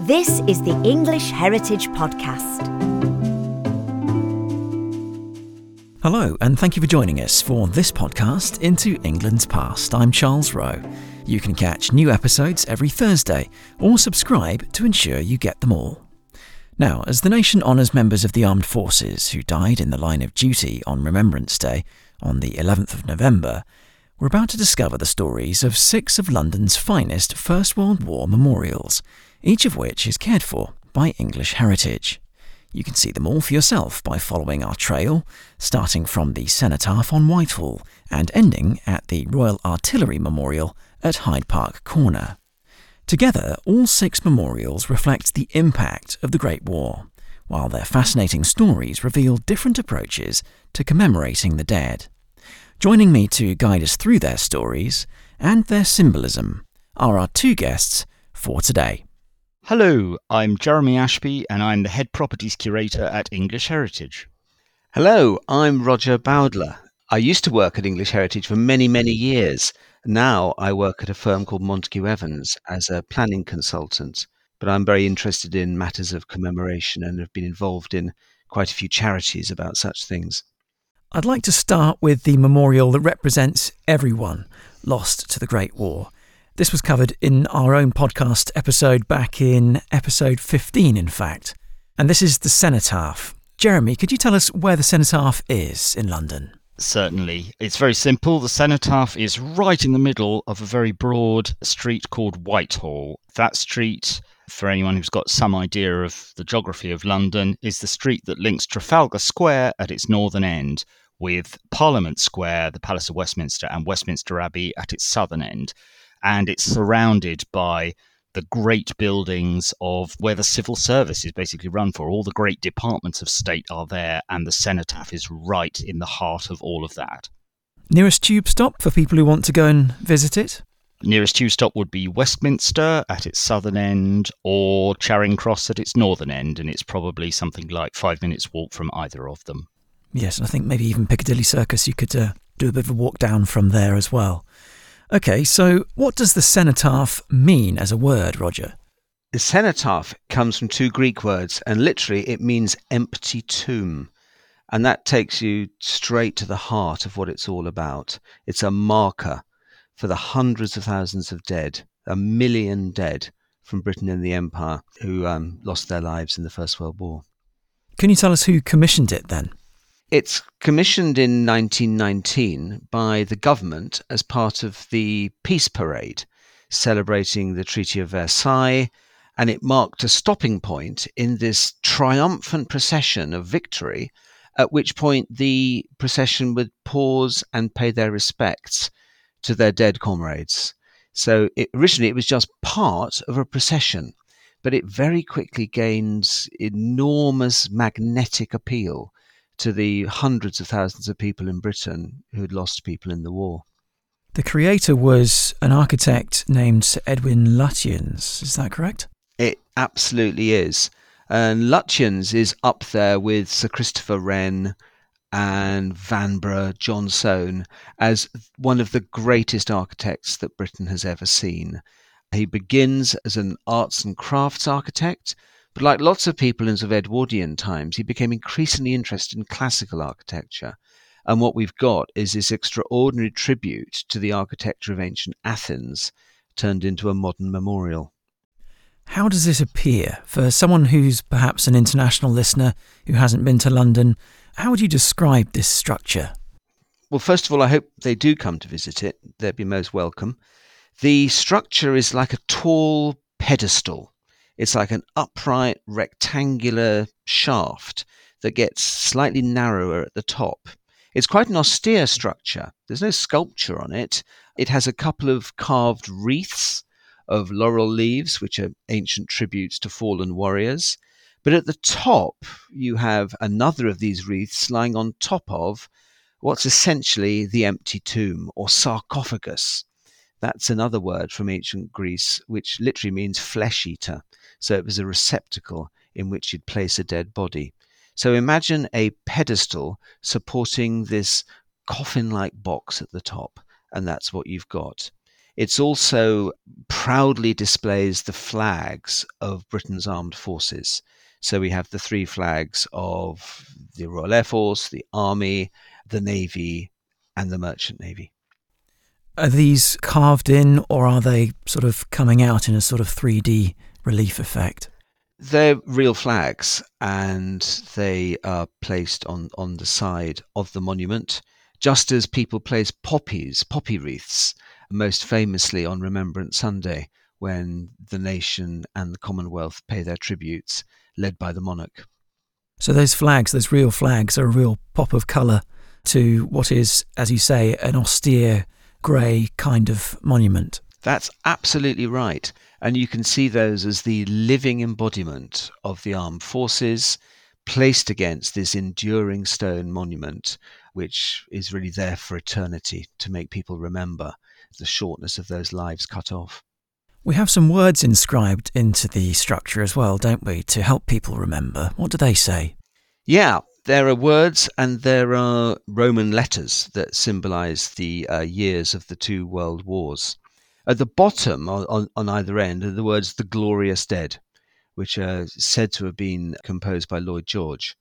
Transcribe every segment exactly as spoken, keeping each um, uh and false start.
This is the English Heritage Podcast. Hello, and thank you for joining us for this podcast into England's past. I'm Charles Rowe. You can catch new episodes every Thursday or subscribe to ensure you get them all. Now, as the nation honours members of the armed forces who died in the line of duty on Remembrance Day on the eleventh of November, we're about to discover the stories of six of London's finest First World War memorials, each of which is cared for by English Heritage. You can see them all for yourself by following our trail, starting from the Cenotaph on Whitehall and ending at the Royal Artillery Memorial at Hyde Park Corner. Together, all six memorials reflect the impact of the Great War, while their fascinating stories reveal different approaches to commemorating the dead. Joining me to guide us through their stories and their symbolism are our two guests for today. Hello, I'm Jeremy Ashby and I'm the Head Properties Curator at English Heritage. Hello, I'm Roger Bowdler. I used to work at English Heritage for many, many years. Now I work at a firm called Montague Evans as a planning consultant, but I'm very interested in matters of commemoration and have been involved in quite a few charities about such things. I'd like to start with the memorial that represents everyone lost to the Great War. This was covered in our own podcast episode back in episode fifteen, in fact. And this is the Cenotaph. Jeremy, could you tell us where the Cenotaph is in London? Certainly. It's very simple. The Cenotaph is right in the middle of a very broad street called Whitehall. That street, for anyone who's got some idea of the geography of London, is the street that links Trafalgar Square at its northern end with Parliament Square, the Palace of Westminster, and Westminster Abbey at its southern end. And it's surrounded by the great buildings of where the civil service is basically run for. All the great departments of state are there, and the Cenotaph is right in the heart of all of that. Nearest tube stop for people who want to go and visit it? Nearest tube stop would be Westminster at its southern end or Charing Cross at its northern end, and it's probably something like five minutes walk from either of them. Yes, and I think maybe even Piccadilly Circus, you could uh, do a bit of a walk down from there as well. OK, so what does the Cenotaph mean as a word, Roger? The Cenotaph comes from two Greek words, and literally it means empty tomb. And that takes you straight to the heart of what it's all about. It's a marker for the hundreds of thousands of dead, a million dead from Britain and the Empire who um, lost their lives in the First World War. Can you tell us who commissioned it then? It's commissioned in nineteen nineteen by the government as part of the Peace Parade, celebrating the Treaty of Versailles, and it marked a stopping point in this triumphant procession of victory, at which point the procession would pause and pay their respects to their dead comrades. So it, originally it was just part of a procession, but it very quickly gained enormous magnetic appeal to the hundreds of thousands of people in Britain who had lost people in the war. The creator was an architect named Sir Edwin Lutyens, is that correct? It absolutely is. And Lutyens is up there with Sir Christopher Wren and Vanbrugh, John Soane, as one of the greatest architects that Britain has ever seen. He begins as an arts and crafts architect, but like lots of people in sort of Edwardian times, he became increasingly interested in classical architecture. And what we've got is this extraordinary tribute to the architecture of ancient Athens turned into a modern memorial. How does this appear? For someone who's perhaps an international listener who hasn't been to London, how would you describe this structure? Well, first of all, I hope they do come to visit it. They'd be most welcome. The structure is like a tall pedestal. It's like an upright rectangular shaft that gets slightly narrower at the top. It's quite an austere structure. There's no sculpture on it. It has a couple of carved wreaths of laurel leaves, which are ancient tributes to fallen warriors. But at the top, you have another of these wreaths lying on top of what's essentially the empty tomb or sarcophagus. That's another word from ancient Greece, which literally means flesh eater. So it was a receptacle in which you'd place a dead body. So imagine a pedestal supporting this coffin-like box at the top, and that's what you've got. It's also proudly displays the flags of Britain's armed forces. So we have the three flags of the Royal Air Force, the Army, the Navy, and the Merchant Navy. Are these carved in, or are they sort of coming out in a sort of three D relief effect? They're real flags, and they are placed on, on the side of the monument, just as people place poppies, poppy wreaths, most famously on Remembrance Sunday, when the nation and the Commonwealth pay their tributes, led by the monarch. So those flags, those real flags, are a real pop of colour to what is, as you say, an austere, grey kind of monument. That's absolutely right. And you can see those as the living embodiment of the armed forces placed against this enduring stone monument, which is really there for eternity to make people remember the shortness of those lives cut off. We have some words inscribed into the structure as well, don't we, to help people remember. What do they say? Yeah, there are words and there are Roman letters that symbolise the uh, years of the two world wars. At the bottom, on, on, on either end, are the words "the glorious dead," which are said to have been composed by Lloyd George.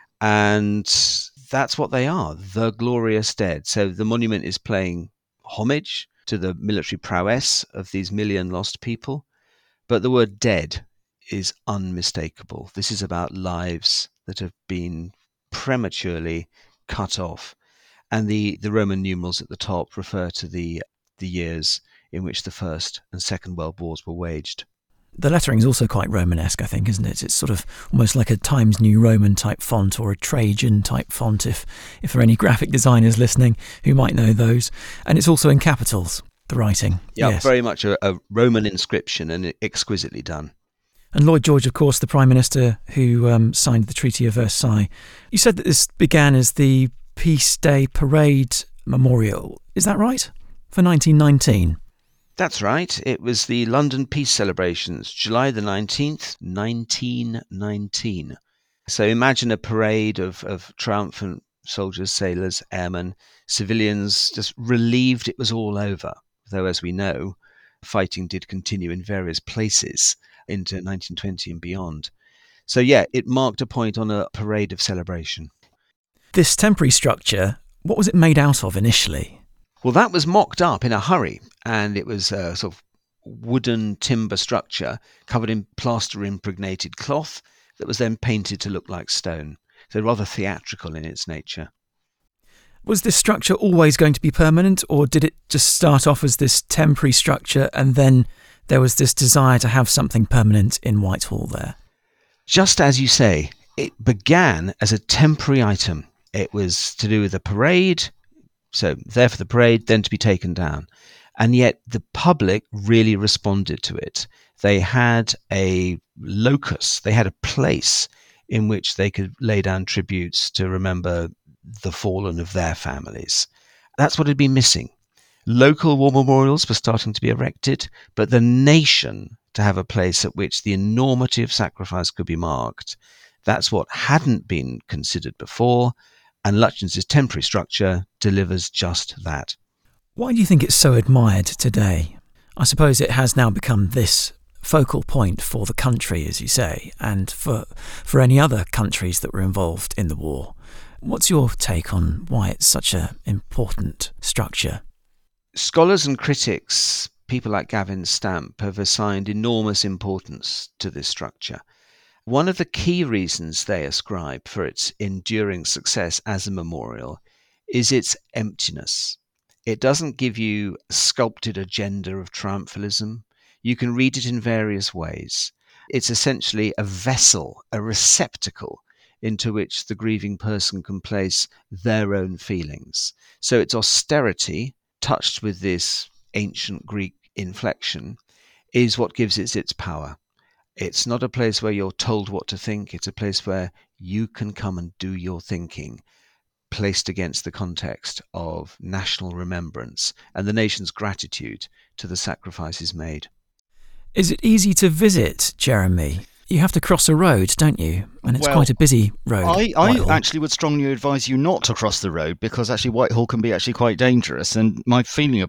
And that's what they are, the glorious dead. So the monument is paying homage to the military prowess of these million lost people. But the word dead is unmistakable. This is about lives that have been prematurely cut off. And the, the Roman numerals at the top refer to the, the years in which the First and Second World Wars were waged. The lettering is also quite Romanesque, I think, isn't it? It's sort of almost like a Times New Roman type font or a Trajan type font, if, if there are any graphic designers listening who might know those. And it's also in capitals, the writing. Yeah, yes. Very much a, a Roman inscription and exquisitely done. And Lloyd George, of course, the Prime Minister who um, signed the Treaty of Versailles. You said that this began as the Peace Day Parade Memorial. Is that right? For nineteen nineteen? That's right. It was the London Peace Celebrations, July the nineteenth, nineteen nineteen. So imagine a parade of, of triumphant soldiers, sailors, airmen, civilians, just relieved it was all over. Though, as we know, fighting did continue in various places into nineteen twenty and beyond. So yeah, it marked a point on a parade of celebration. This temporary structure, what was it made out of initially? Well, that was mocked up in a hurry, and it was a sort of wooden timber structure covered in plaster impregnated cloth that was then painted to look like stone. So rather theatrical in its nature. Was this structure always going to be permanent, or did it just start off as this temporary structure and then there was this desire to have something permanent in Whitehall there? Just as you say, it began as a temporary item. It was to do with a parade, so there for the parade, then to be taken down. And yet the public really responded to it. They had a locus, they had a place in which they could lay down tributes to remember the fallen of their families. That's what had been missing. Local war memorials were starting to be erected, but the nation to have a place at which the enormity of sacrifice could be marked, that's what hadn't been considered before. And Lutyens' temporary structure delivers just that. Why do you think it's so admired today? I suppose it has now become this focal point for the country, as you say, and for for any other countries that were involved in the war. What's your take on why it's such an important structure? Scholars and critics, people like Gavin Stamp, have assigned enormous importance to this structure. One of the key reasons they ascribe for its enduring success as a memorial is its emptiness. It doesn't give you a sculpted agenda of triumphalism. You can read it in various ways. It's essentially a vessel, a receptacle into which the grieving person can place their own feelings. So its austerity, touched with this ancient Greek inflection, is what gives it its power. It's not a place where you're told what to think. It's a place where you can come and do your thinking, placed against the context of national remembrance and the nation's gratitude to the sacrifices made. Is it easy to visit, Jeremy? You have to cross a road, don't you? And it's well, quite a busy road. I, I Whitehall. actually would strongly advise you not to cross the road, because actually Whitehall can be actually quite dangerous. And my feeling about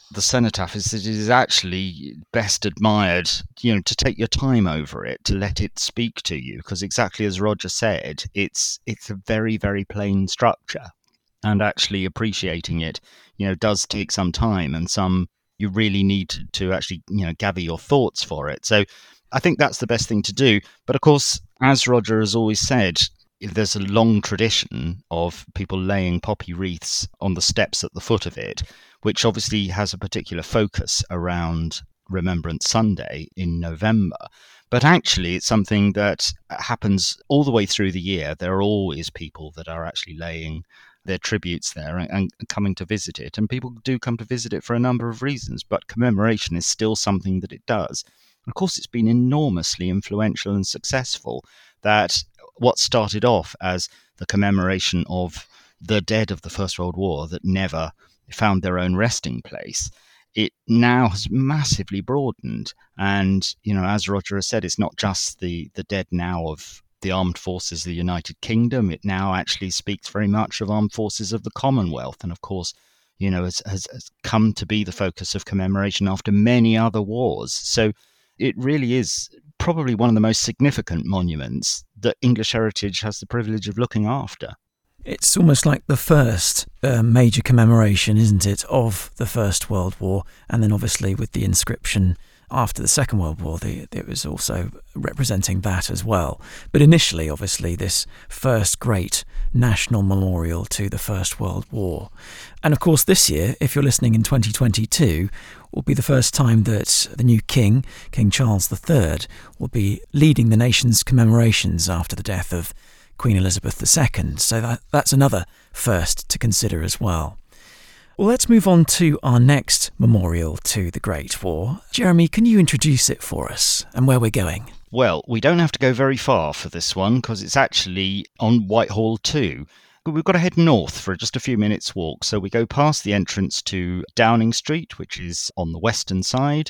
the cenotaph is that it is actually best admired, you know, to take your time over it, to let it speak to you, because exactly as Roger said, it's it's a very, very plain structure, and actually appreciating it, you know, does take some time, and some you really need to, to actually, you know, gather your thoughts for it. So I think that's the best thing to do. But of course, as Roger has always said, there's a long tradition of people laying poppy wreaths on the steps at the foot of it, which obviously has a particular focus around Remembrance Sunday in November. But actually, it's something that happens all the way through the year. There are always people that are actually laying their tributes there and, and coming to visit it. And people do come to visit it for a number of reasons, but commemoration is still something that it does. Of course, it's been enormously influential and successful, that what started off as the commemoration of the dead of the First World War that never found their own resting place, it now has massively broadened. And, you know, as Roger has said, it's not just the, the dead now of the armed forces of the United Kingdom. It now actually speaks very much of armed forces of the Commonwealth. And of course, you know, has, has, has come to be the focus of commemoration after many other wars. So it really is probably one of the most significant monuments that English Heritage has the privilege of looking after. It's almost like the first uh, major commemoration, isn't it, of the First World War, and then obviously with the inscription after the Second World War, the, it was also representing that as well. But initially, obviously, this first great national memorial to the First World War. And of course, this year, if you're listening in twenty twenty-two, will be the first time that the new king, King Charles the Third, will be leading the nation's commemorations after the death of Queen Elizabeth the Second. So that, that's another first to consider as well. Well, let's move on to our next memorial to the Great War. Jeremy, can you introduce it for us and where we're going? Well, we don't have to go very far for this one, because it's actually on Whitehall too. We've got to head north for just a few minutes' walk. So we go past the entrance to Downing Street, which is on the western side.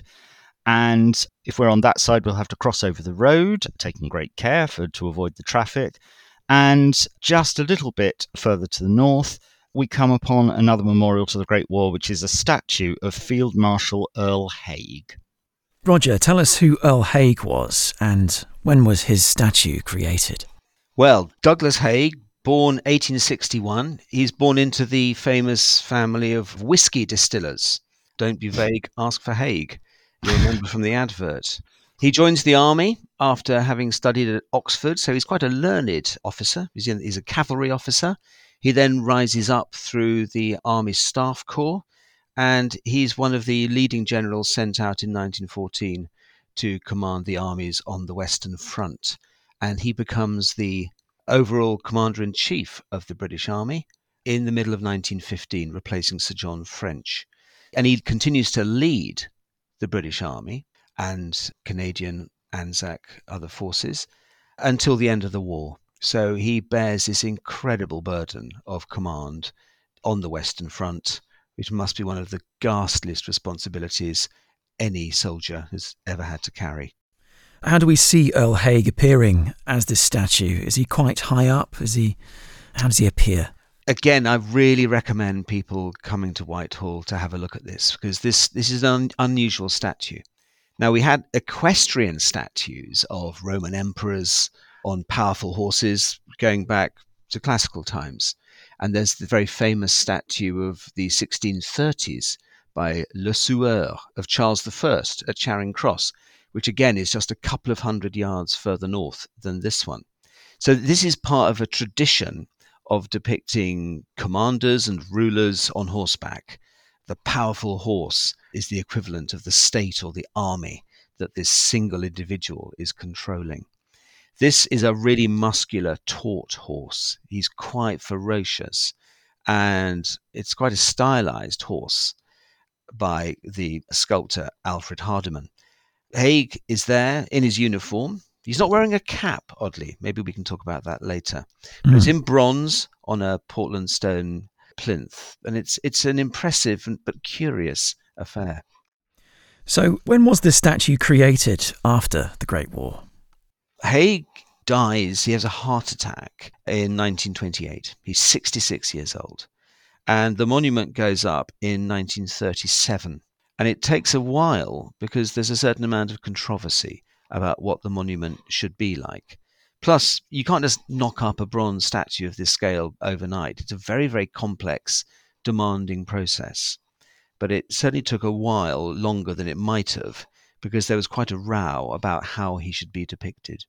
And if we're on that side, we'll have to cross over the road, taking great care for to avoid the traffic. And just a little bit further to the north, we come upon another memorial to the Great War, which is a statue of Field Marshal Earl Haig. Roger, tell us who Earl Haig was and when was his statue created? Well, Douglas Haig, born eighteen sixty-one, he's born into the famous family of whiskey distillers. Don't be vague, ask for Haig. You remember from the advert. He joins the army after having studied at Oxford, so he's quite a learned officer. He's, in, he's a cavalry officer. He then rises up through the Army Staff Corps, and he's one of the leading generals sent out in nineteen fourteen to command the armies on the Western Front. And he becomes the overall commander-in-chief of the British Army in the middle of nineteen fifteen, replacing Sir John French. And he continues to lead the British Army and Canadian Anzac other forces until the end of the war. So he bears this incredible burden of command on the Western Front, which must be one of the ghastliest responsibilities any soldier has ever had to carry. How do we see Earl Haig appearing as this statue? Is he quite high up? Is he? How does he appear? Again, I really recommend people coming to Whitehall to have a look at this, because this, this is an un- unusual statue. Now, we had equestrian statues of Roman emperors on powerful horses going back to classical times. And there's the very famous statue of the sixteen thirties by Le Sueur of Charles the First at Charing Cross, which again is just a couple of hundred yards further north than this one. So this is part of a tradition of depicting commanders and rulers on horseback. The powerful horse is the equivalent of the state or the army that this single individual is controlling. This is a really muscular, taut horse. He's quite ferocious, and it's quite a stylized horse by the sculptor Alfred Hardiman. Haig is there in his uniform. He's not wearing a cap, oddly. Maybe we can talk about that later. But Mm. it's in bronze on a Portland stone plinth, and it's it's an impressive but curious affair. So when was this statue created after the Great War? Haig dies, he has a heart attack in nineteen twenty-eight. He's sixty-six years old. And the monument goes up in nineteen thirty-seven. And it takes a while because there's a certain amount of controversy about what the monument should be like. Plus, you can't just knock up a bronze statue of this scale overnight. It's a very, very complex, demanding process. But it certainly took a while longer than it might have, because there was quite a row about how he should be depicted.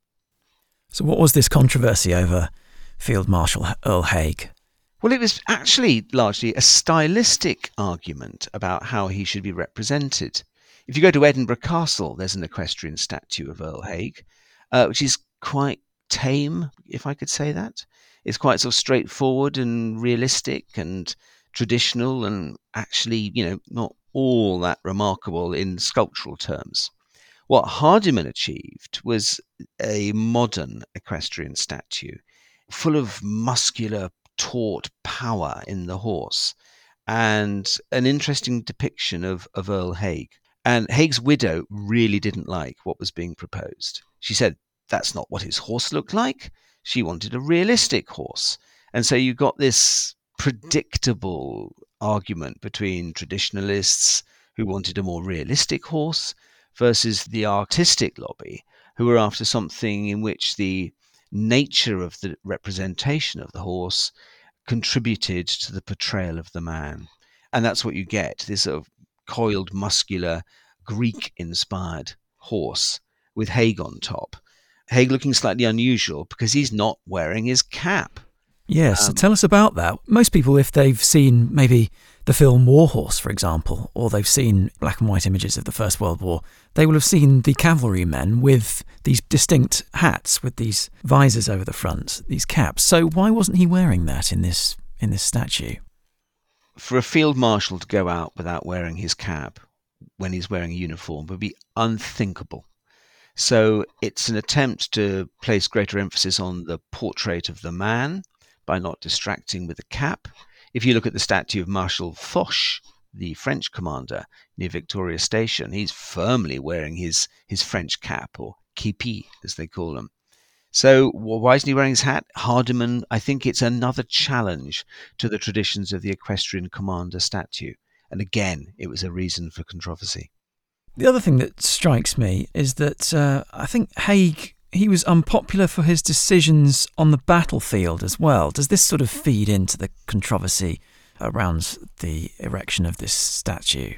So what was this controversy over Field Marshal Earl Haig? Well, it was actually largely a stylistic argument about how he should be represented. If you go to Edinburgh Castle, there's an equestrian statue of Earl Haig, uh, which is quite tame, if I could say that. It's quite sort of straightforward and realistic and traditional, and actually, you know, not all that remarkable in sculptural terms. What Hardiman achieved was a modern equestrian statue, full of muscular, taut power in the horse, and an interesting depiction of, of Earl Haig. And Haig's widow really didn't like what was being proposed. She said that's not what his horse looked like. She wanted a realistic horse. And so you got this predictable argument between traditionalists who wanted a more realistic horse versus the artistic lobby who were after something in which the nature of the representation of the horse contributed to the portrayal of the man. And that's what you get, this sort of coiled, muscular, Greek-inspired horse with Haig on top. Haig looking slightly unusual because he's not wearing his cap. Yes, Um, so tell us about that. Most people, if they've seen maybe the film War Horse, for example, or they've seen black and white images of the First World War, they will have seen the cavalrymen with these distinct hats, with these visors over the front, these caps. So why wasn't he wearing that in this in this statue? For a field marshal to go out without wearing his cap when he's wearing a uniform would be unthinkable. So it's an attempt to place greater emphasis on the portrait of the man by not distracting with the cap. If you look at the statue of Marshal Foch, the French commander near Victoria Station, he's firmly wearing his, his French cap, or képi, as they call them. So why isn't he wearing his hat? Hardiman, I think it's another challenge to the traditions of the equestrian commander statue. And again, it was a reason for controversy. The other thing that strikes me is that uh, I think Haig, he was unpopular for his decisions on the battlefield as well. Does this sort of feed into the controversy around the erection of this statue?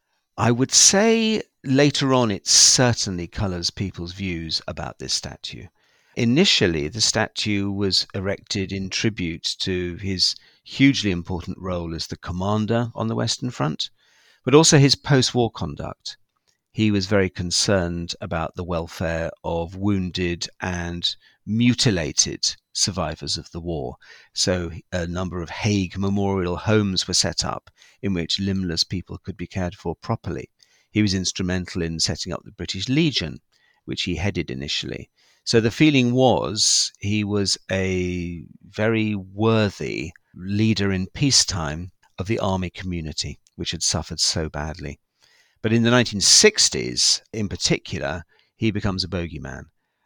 I would say later on it certainly colours people's views about this statue. Initially, the statue was erected in tribute to his hugely important role as the commander on the Western Front, but also his post-war conduct. He was very concerned about the welfare of wounded and mutilated survivors of the war. So a number of Haig memorial homes were set up in which limbless people could be cared for properly. He was instrumental in setting up the British Legion, which he headed initially. So the feeling was he was a very worthy leader in peacetime of the army community, which had suffered so badly. But in the nineteen sixties, in particular, he becomes a bogeyman,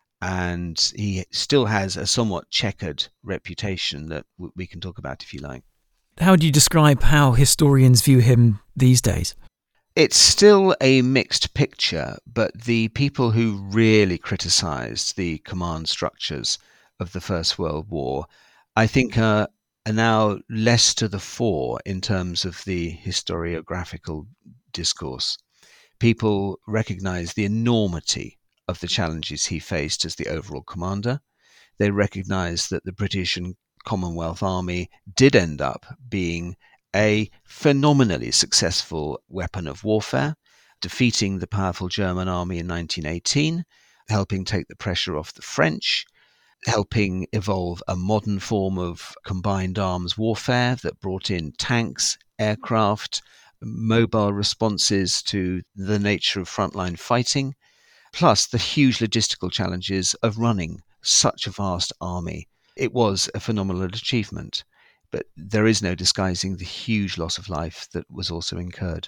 and he still has a somewhat checkered reputation that w- we can talk about if you like. How do you describe how historians view him these days? It's still a mixed picture, but the people who really criticised the command structures of the First World War, I think, are, are now less to the fore in terms of the historiographical discourse. People recognise the enormity of the challenges he faced as the overall commander. They recognise that the British and Commonwealth Army did end up being a phenomenally successful weapon of warfare, defeating the powerful German army in nineteen eighteen, helping take the pressure off the French, helping evolve a modern form of combined arms warfare that brought in tanks, aircraft, mobile responses to the nature of frontline fighting, plus the huge logistical challenges of running such a vast army. It was a phenomenal achievement, but there is no disguising the huge loss of life that was also incurred.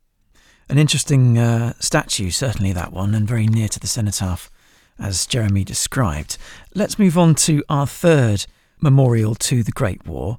An interesting uh, statue, certainly that one, and very near to the cenotaph, as Jeremy described. Let's move on to our third memorial to the Great War.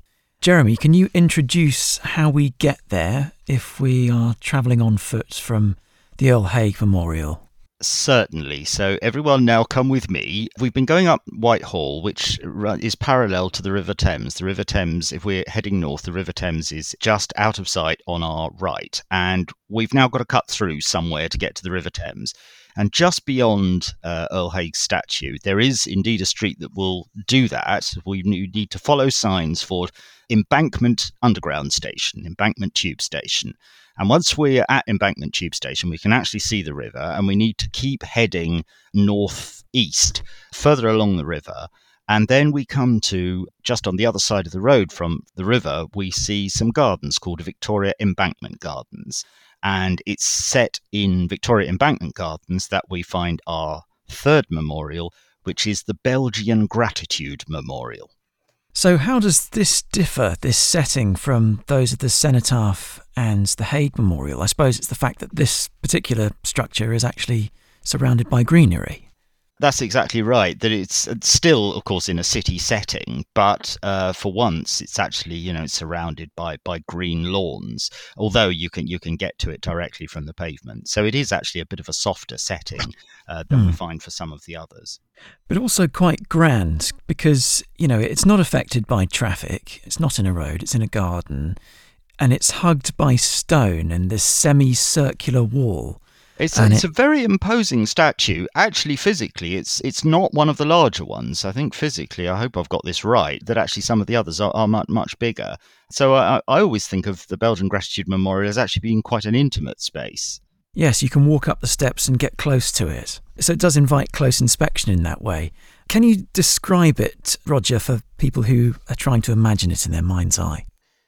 Jeremy, can you introduce how we get there if we are travelling on foot from the Earl Haig Memorial? Certainly. So everyone now come with me. We've been going up Whitehall, which is parallel to the River Thames. The River Thames, if we're heading north, the River Thames is just out of sight on our right. And we've now got to cut through somewhere to get to the River Thames. And just beyond uh, Earl Haig's statue, there is indeed a street that will do that. We need to follow signs for Embankment Underground Station, Embankment Tube Station. And once we're at Embankment Tube Station, we can actually see the river, and we need to keep heading northeast, further along the river. And then we come to, just on the other side of the road from the river, we see some gardens called Victoria Embankment Gardens. And it's set in Victoria Embankment Gardens that we find our third memorial, which is the Belgian Gratitude Memorial. So how does this differ, this setting, from those of the Cenotaph and the Haig Memorial? I suppose it's the fact that this particular structure is actually surrounded by greenery. That's exactly right. That it's still, of course, in a city setting, but uh, for once, it's actually, you know, it's surrounded by by green lawns. Although you can you can get to it directly from the pavement, so it is actually a bit of a softer setting uh, than mm. we find for some of the others. But also quite grand because, you know, it's not affected by traffic. It's not in a road. It's in a garden, and it's hugged by stone and this semicircular wall. It's, a, it's it, a very imposing statue. Actually, physically, it's it's not one of the larger ones. I think physically, I hope I've got this right, that actually some of the others are, are much, much bigger. So I, I always think of the Belgian Gratitude Memorial as actually being quite an intimate space. Yes, you can walk up the steps and get close to it. So it does invite close inspection in that way. Can you describe it, Roger, for people who are trying to imagine it in their mind's eye?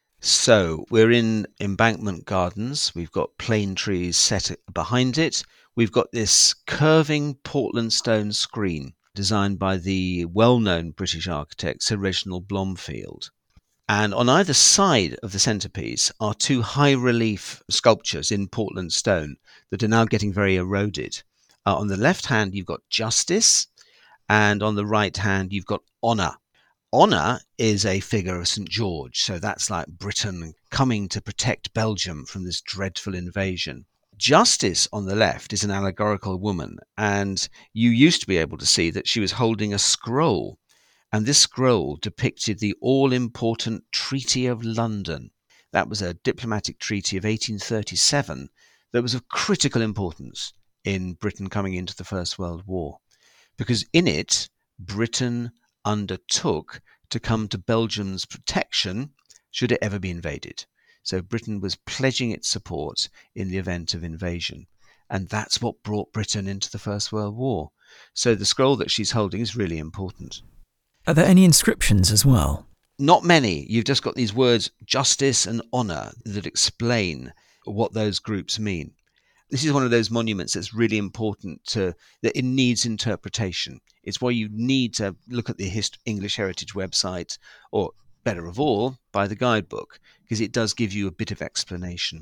So we're in Embankment Gardens. We've got plane trees set behind it. We've got this curving Portland stone screen designed by the well-known British architect Sir Reginald Blomfield. And on either side of the centrepiece are two high-relief sculptures in Portland stone that are now getting very eroded. Uh, on the left hand, you've got Justice, and on the right hand, you've got Honour. Honour is a figure of Saint George, so that's like Britain coming to protect Belgium from this dreadful invasion. Justice on the left is an allegorical woman, and you used to be able to see that she was holding a scroll, and this scroll depicted the all-important Treaty of London. That was a diplomatic treaty of eighteen thirty-seven that was of critical importance in Britain coming into the First World War, because in it, Britain undertook to come to Belgium's protection should it ever be invaded. So Britain was pledging its support in the event of invasion. And that's what brought Britain into the First World War. So the scroll that she's holding is really important. Are there any inscriptions as well? Not many. You've just got these words, justice and honour, that explain what those groups mean. This is one of those monuments that's really important to, that it needs interpretation. It's why you need to look at the Hist- English Heritage website, or better of all, buy the guidebook, because it does give you a bit of explanation.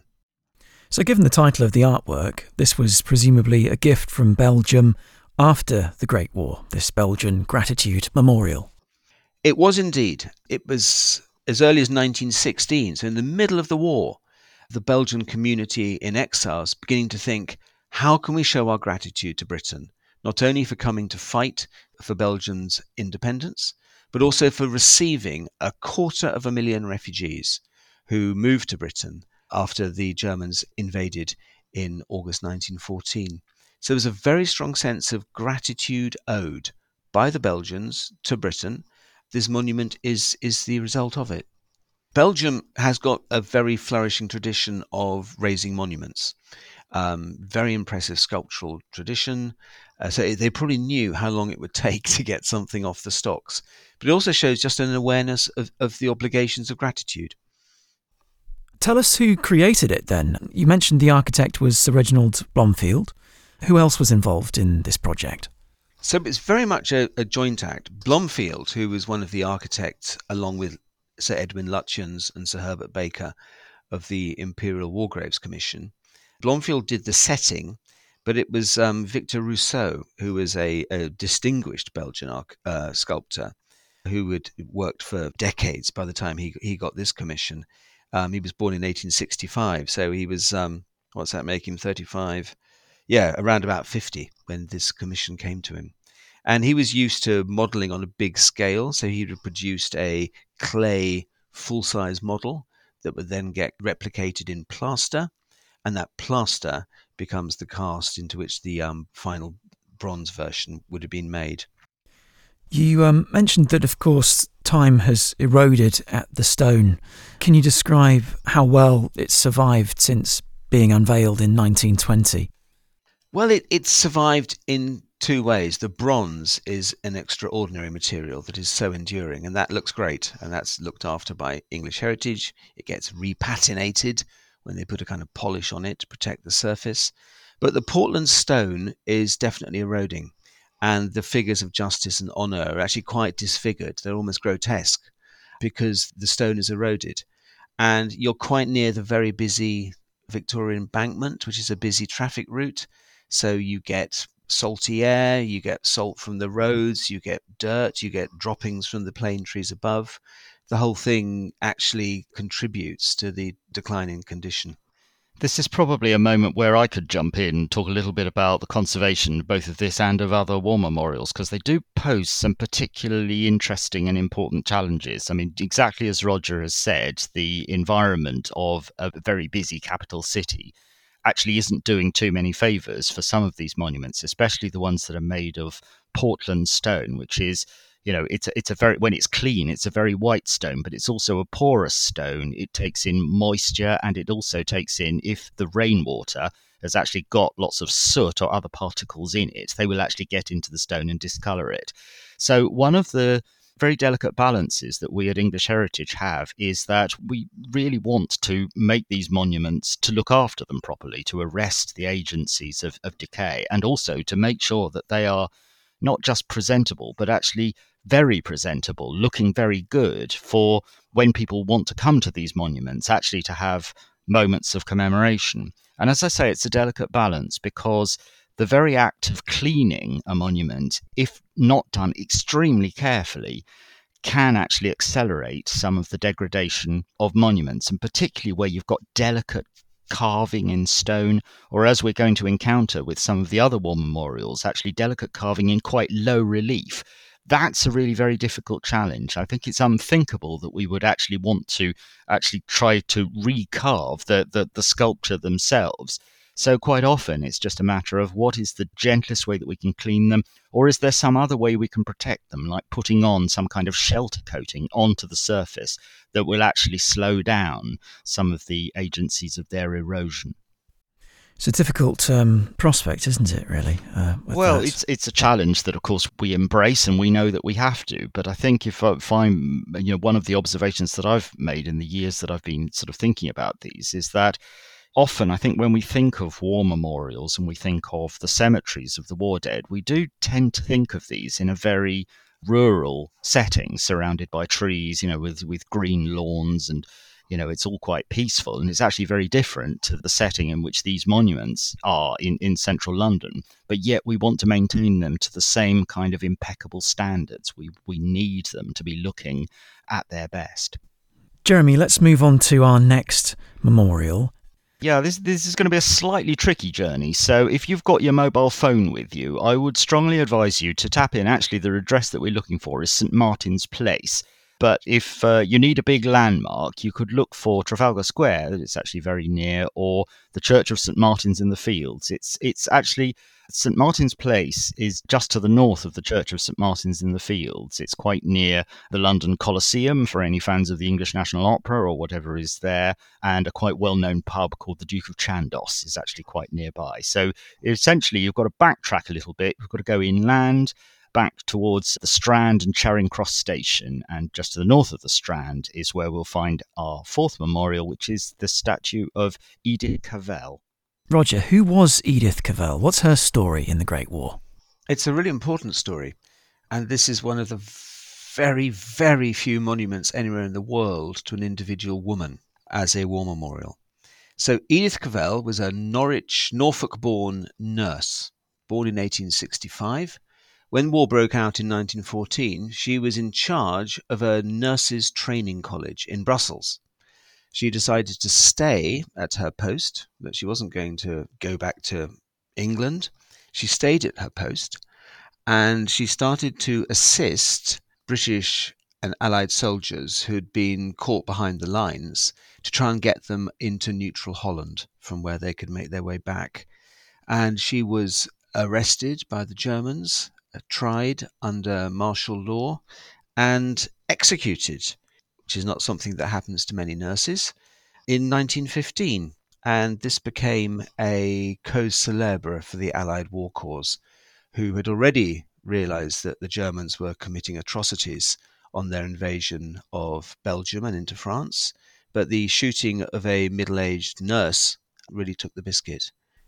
So given the title of the artwork, this was presumably a gift from Belgium after the Great War, this Belgian Gratitude Memorial. It was indeed. It was as early as nineteen sixteen, so in the middle of the war, the Belgian community in exile is beginning to think, how can we show our gratitude to Britain, not only for coming to fight for Belgium's independence, but also for receiving a quarter of a million refugees who moved to Britain after the Germans invaded in August nineteen fourteen. So there was a very strong sense of gratitude owed by the Belgians to Britain. This monument is, is the result of it. Belgium has got a very flourishing tradition of raising monuments. Um, very impressive sculptural tradition. Uh, so they probably knew how long it would take to get something off the stocks. But it also shows just an awareness of, of the obligations of gratitude. Tell us who created it then. You mentioned the architect was Sir Reginald Blomfield. Who else was involved in this project? So it's very much a, a joint act. Blomfield, who was one of the architects, along with Sir Edwin Lutyens and Sir Herbert Baker of the Imperial War Graves Commission. Blomfield did the setting, but it was um, Victor Rousseau, who was a, a distinguished Belgian uh, sculptor, who had worked for decades by the time he he got this commission. Um, he was born in eighteen sixty-five, so he was, um, what's that make him, thirty-five? Yeah, around about fifty when this commission came to him. And he was used to modelling on a big scale, so he had produced a clay full-size model that would then get replicated in plaster, and that plaster becomes the cast into which the um, final bronze version would have been made. You um, mentioned that, of course, time has eroded at the stone. Can you describe how well it's survived since being unveiled in nineteen twenty? Well, it, it's survived in two ways. The bronze is an extraordinary material that is so enduring, and that looks great, and that's looked after by English Heritage. It gets repatinated when they put a kind of polish on it to protect the surface. But the Portland stone is definitely eroding, and the figures of justice and honour are actually quite disfigured. They're almost grotesque because the stone is eroded. And you're quite near the very busy Victoria Embankment, which is a busy traffic route. So you get salty air, you get salt from the roads, you get dirt, you get droppings from the plane trees above. The whole thing actually contributes to the declining condition. This is probably a moment where I could jump in and talk a little bit about the conservation, both of this and of other war memorials, because they do pose some particularly interesting and important challenges. I mean, exactly as Roger has said, the environment of a very busy capital city actually isn't doing too many favours for some of these monuments, especially the ones that are made of Portland stone, which is, you know, it's a, it's a very, when it's clean, it's a very white stone, but it's also a porous stone. It takes in moisture, and it also takes in, if the rainwater has actually got lots of soot or other particles in it, they will actually get into the stone and discolour it. So one of the very delicate balances that we at English Heritage have is that we really want to make these monuments to look after them properly, to arrest the agencies of, of decay, and also to make sure that they are not just presentable, but actually very presentable, looking very good for when people want to come to these monuments, actually to have moments of commemoration. And as I say, it's a delicate balance, because the very act of cleaning a monument, if not done extremely carefully, can actually accelerate some of the degradation of monuments, and particularly where you've got delicate carving in stone, or as we're going to encounter with some of the other war memorials, actually delicate carving in quite low relief. That's a really very difficult challenge. I think it's unthinkable that we would actually want to actually try to recarve the, the, the sculpture themselves. So quite often it's just a matter of what is the gentlest way that we can clean them, or is there some other way we can protect them, like putting on some kind of shelter coating onto the surface that will actually slow down some of the agencies of their erosion. It's a difficult um, prospect, isn't it, really? Uh, well, that? it's it's a challenge that, of course, we embrace, and we know that we have to. But I think if, I, if I'm, you know, one of the observations that I've made in the years that I've been sort of thinking about these is that often, I think when we think of war memorials and we think of the cemeteries of the war dead, we do tend to think of these in a very rural setting, surrounded by trees, you know, with, with green lawns, and, you know, it's all quite peaceful. And it's actually very different to the setting in which these monuments are in, in central London. But yet we want to maintain them to the same kind of impeccable standards. We, we need them to be looking at their best. Jeremy, let's move on to our next memorial. Yeah, this this is going to be a slightly tricky journey. So if you've got your mobile phone with you, I would strongly advise you to tap in. Actually, the address that we're looking for is St Martin's Place. But if uh, you need a big landmark, you could look for Trafalgar Square, that it's actually very near, or the Church of St Martin's in the Fields. It's it's actually, St Martin's Place is just to the north of the Church of St Martin's in the Fields. It's quite near the London Coliseum for any fans of the English National Opera or whatever is there, and a quite well-known pub called the Duke of Chandos is actually quite nearby. So essentially, you've got to backtrack a little bit. You've got to go inland, back towards the Strand and Charing Cross Station, and just to the north of the Strand is where we'll find our fourth memorial, which is the statue of Edith Cavell. Roger, who was Edith Cavell? What's her story in the Great War? It's a really important story, and this is one of the very, very few monuments anywhere in the world to an individual woman as a war memorial. So Edith Cavell was a Norwich, Norfolk-born nurse, born in eighteen sixty-five. When war broke out in nineteen fourteen, she was in charge of a nurses' training college in Brussels. She decided to stay at her post, that she wasn't going to go back to England. She stayed at her post, and she started to assist British and Allied soldiers who'd been caught behind the lines to try and get them into neutral Holland from where they could make their way back. And she was arrested by the Germans, tried under martial law, and executed, which is not something that happens to many nurses, in nineteen fifteen. And this became a cause célèbre for the Allied war cause, who had already realized that the Germans were committing atrocities on their invasion of Belgium and into France. But the shooting of a middle-aged nurse really took the biscuit.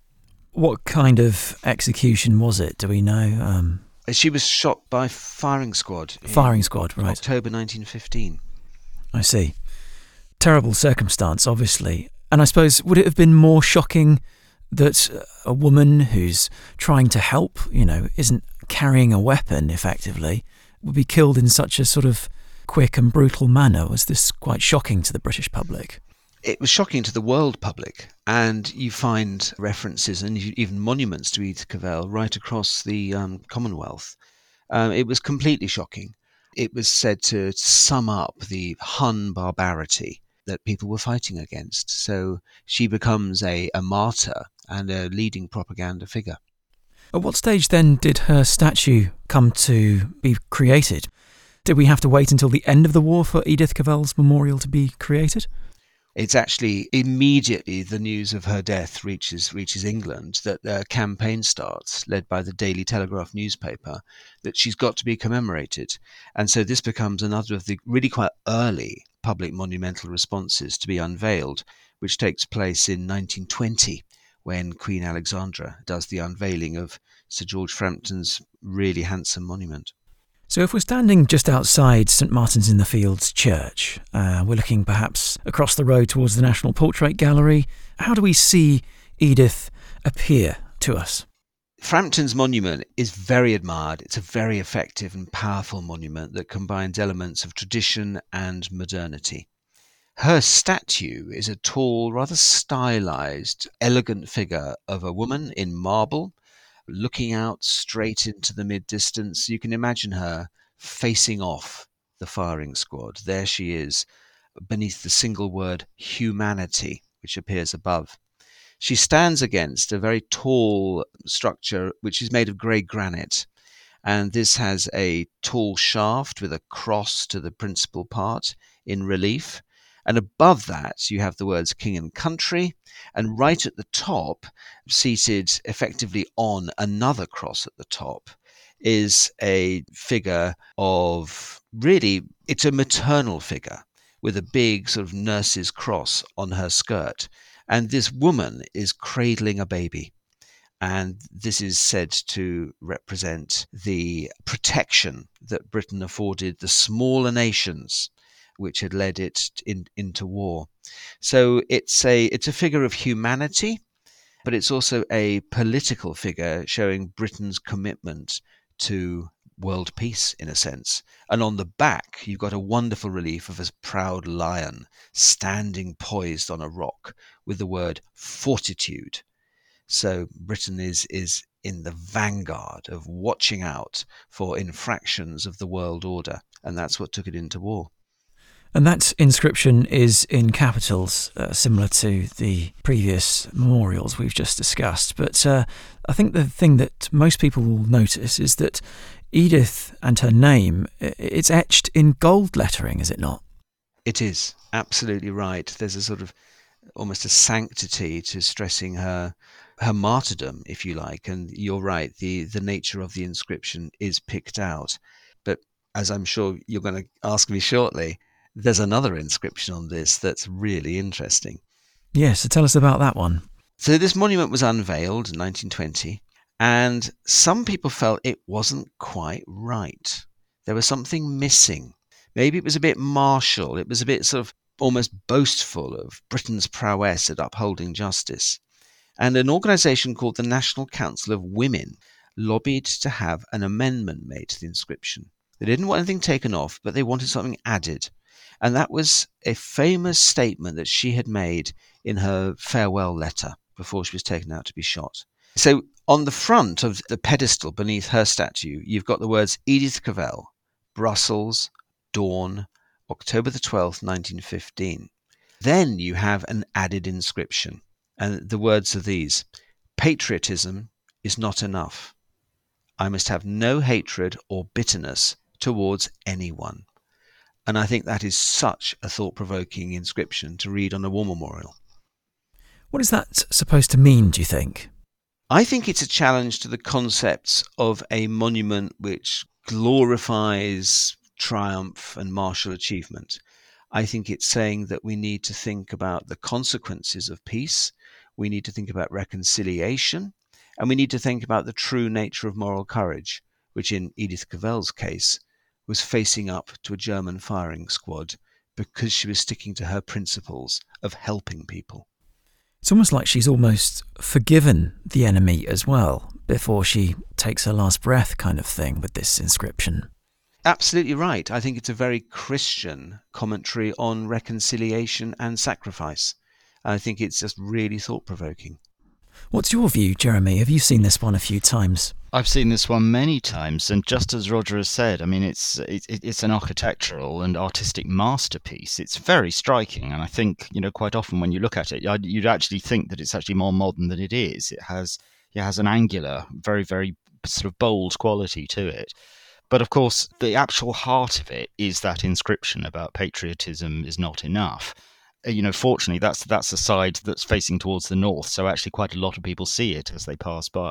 What kind of execution was it? Do we know? Um, she was shot by firing squad. Firing squad, right. October nineteen fifteen. I see. Terrible circumstance, obviously. And I suppose, would it have been more shocking that a woman who's trying to help, you know, isn't carrying a weapon effectively, would be killed in such a sort of quick and brutal manner? Was this quite shocking to the British public? It was shocking to the world public, and you find references and even monuments to Edith Cavell right across the um, Commonwealth. Um, it was completely shocking. It was said to sum up the Hun barbarity that people were fighting against. So she becomes a, a martyr and a leading propaganda figure. At what stage then did her statue come to be created? Did we have to wait until the end of the war for Edith Cavell's memorial to be created? It's actually immediately the news of her death reaches reaches England that a campaign starts, led by the Daily Telegraph newspaper, that she's got to be commemorated. And so this becomes another of the really quite early public monumental responses to be unveiled, which takes place in nineteen twenty, when Queen Alexandra does the unveiling of Sir George Frampton's really handsome monument. So if we're standing just outside St Martin's in the Fields Church, uh, we're looking perhaps across the road towards the National Portrait Gallery, how do we see Edith appear to us? Frampton's monument is very admired. It's a very effective and powerful monument that combines elements of tradition and modernity. Her statue is a tall, rather stylized, elegant figure of a woman in marble, looking out straight into the mid-distance. You can imagine her facing off the firing squad. There she is, beneath the single word humanity, which appears above. She stands against a very tall structure which is made of grey granite, and this has a tall shaft with a cross to the principal part in relief. And above that, you have the words King and Country, and right at the top, seated effectively on another cross at the top, is a figure of, really, it's a maternal figure with a big sort of nurse's cross on her skirt. And this woman is cradling a baby. And this is said to represent the protection that Britain afforded the smaller nations which had led it in, into war. So it's a it's a figure of humanity, but it's also a political figure showing Britain's commitment to world peace, in a sense. And on the back, you've got a wonderful relief of a proud lion standing poised on a rock with the word fortitude. So Britain is is in the vanguard of watching out for infractions of the world order, and that's what took it into war. And that inscription is in capitals, uh, similar to the previous memorials we've just discussed. But uh, I think the thing that most people will notice is that Edith and her name, it's etched in gold lettering, is it not? It is, absolutely right. There's a sort of almost a sanctity to stressing her her martyrdom, if you like. And you're right, the, the nature of the inscription is picked out. But as I'm sure you're going to ask me shortly, there's another inscription on this that's really interesting. Yes, so tell us about that one. So this monument was unveiled in nineteen twenty, and some people felt it wasn't quite right. There was something missing. Maybe it was a bit martial. It was a bit sort of almost boastful of Britain's prowess at upholding justice. And an organisation called the National Council of Women lobbied to have an amendment made to the inscription. They didn't want anything taken off, but they wanted something added. And that was a famous statement that she had made in her farewell letter before she was taken out to be shot. So on the front of the pedestal beneath her statue, you've got the words Edith Cavell, Brussels, Dawn, October the twelfth, nineteen fifteen. Then you have an added inscription, and the words are these: patriotism is not enough. I must have no hatred or bitterness towards anyone. And I think that is such a thought-provoking inscription to read on a war memorial. What is that supposed to mean, do you think? I think it's a challenge to the concepts of a monument which glorifies triumph and martial achievement. I think it's saying that we need to think about the consequences of peace, we need to think about reconciliation, and we need to think about the true nature of moral courage, which in Edith Cavell's case was facing up to a German firing squad because she was sticking to her principles of helping people. It's almost like she's almost forgiven the enemy as well before she takes her last breath, kind of thing, with this inscription. Absolutely right. I think it's a very Christian commentary on reconciliation and sacrifice. I think it's just really thought-provoking. What's your view, Jeremy? Have you seen this one a few times? I've seen this one many times, and just as Roger has said, I mean, it's it, it's an architectural and artistic masterpiece. It's very striking, and I think, you know, quite often when you look at it, you'd actually think that it's actually more modern than it is. It has it has an angular, very, very sort of bold quality to it. But of course, the actual heart of it is that inscription about patriotism is not enough. You know, fortunately, that's that's the side that's facing towards the north, so actually quite a lot of people see it as they pass by.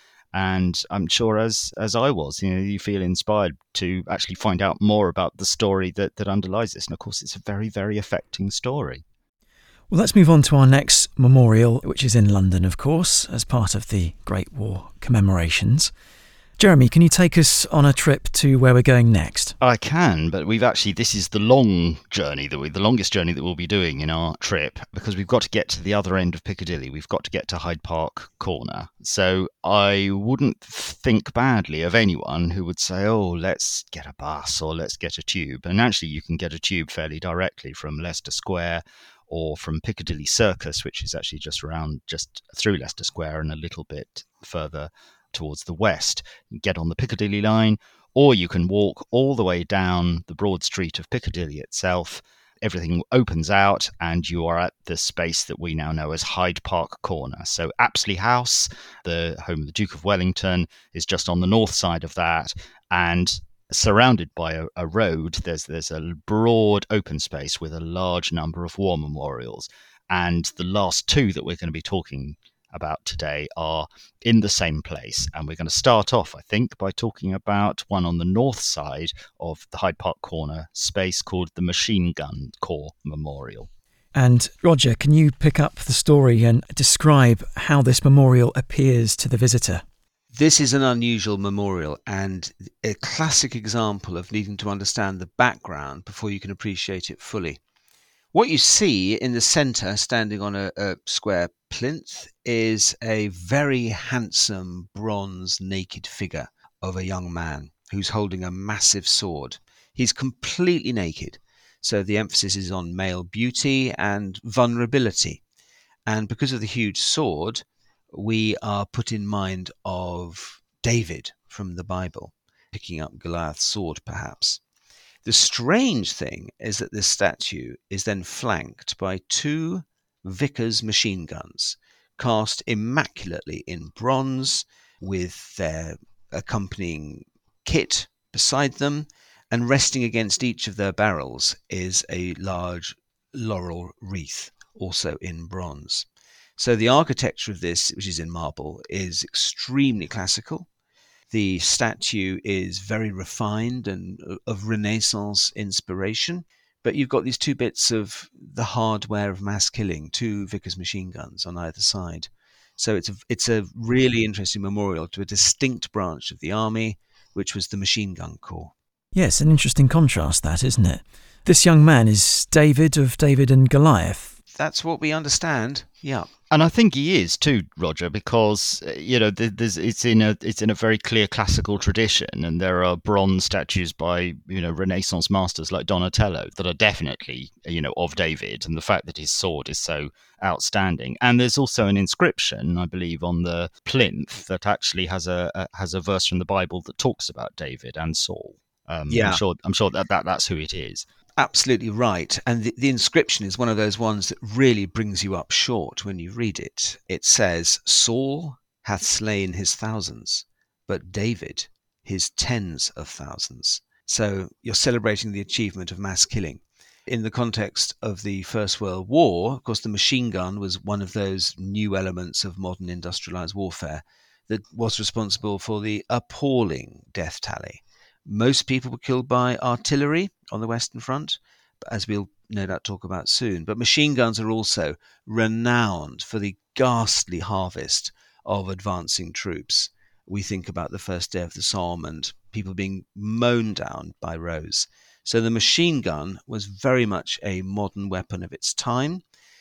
And I'm sure, as as I was, you know, you feel inspired to actually find out more about the story that, that underlies this. And of course, it's a very, very affecting story. Well, let's move on to our next memorial, which is in London, of course, as part of the Great War commemorations. Jeremy, can you take us on a trip to where we're going next? I can, but we've actually, this is the long journey, that we, the longest journey that we'll be doing in our trip, because we've got to get to the other end of Piccadilly. We've got to get to Hyde Park Corner. So I wouldn't think badly of anyone who would say, oh, let's get a bus or let's get a tube. And actually, you can get a tube fairly directly from Leicester Square or from Piccadilly Circus, which is actually just around, just through Leicester Square and a little bit further towards the west. You get on the Piccadilly line, or you can walk all the way down the broad street of Piccadilly itself. Everything opens out and you are at the space that we now know as Hyde Park Corner. So Apsley House, the home of the Duke of Wellington, is just on the north side of that, and surrounded by a, a road, there's there's a broad open space with a large number of war memorials. And the last two that we're going to be talking about today are in the same place, and we're going to start off, I think, by talking about one on the north side of the Hyde Park Corner space called the Machine Gun Corps Memorial. And Roger, can you pick up the story and describe how this memorial appears to the visitor? This is an unusual memorial and a classic example of needing to understand the background before you can appreciate it fully. What you see in the centre, standing on a, a square plinth, is a very handsome bronze naked figure of a young man who's holding a massive sword. He's completely naked, so the emphasis is on male beauty and vulnerability. And because of the huge sword, we are put in mind of David from the Bible, picking up Goliath's sword perhaps. The strange thing is that this statue is then flanked by two Vickers machine guns, cast immaculately in bronze, with their accompanying kit beside them, and resting against each of their barrels is a large laurel wreath, also in bronze. So the architecture of this, which is in marble, is extremely classical. The statue is very refined and of Renaissance inspiration, but you've got these two bits of the hardware of mass killing, two Vickers machine guns on either side. So it's a, it's a really interesting memorial to a distinct branch of the army, which was the Machine Gun Corps. Yes, an interesting contrast that, isn't it? This young man is David of David and Goliath. That's what we understand. Yeah. And I think he is too, Roger, because uh, you know there's, it's in a it's in a very clear classical tradition, and there are bronze statues by you know Renaissance masters like Donatello that are definitely you know of David, and the fact that his sword is so outstanding. And there's also an inscription, I believe, on the plinth that actually has a, a has a verse from the Bible that talks about David and Saul. Um, Yeah. I'm sure I'm sure that, that that's who it is. Absolutely right. And the, the inscription is one of those ones that really brings you up short when you read it. It says, Saul hath slain his thousands, but David his tens of thousands. So you're celebrating the achievement of mass killing. In the context of the First World War, of course, the machine gun was one of those new elements of modern industrialized warfare that was responsible for the appalling death tally. Most people were killed by artillery on the Western Front, as we'll no doubt talk about soon. But machine guns are also renowned for the ghastly harvest of advancing troops. We think about the first day of the Somme and people being mown down by rows. So the machine gun was very much a modern weapon of its time.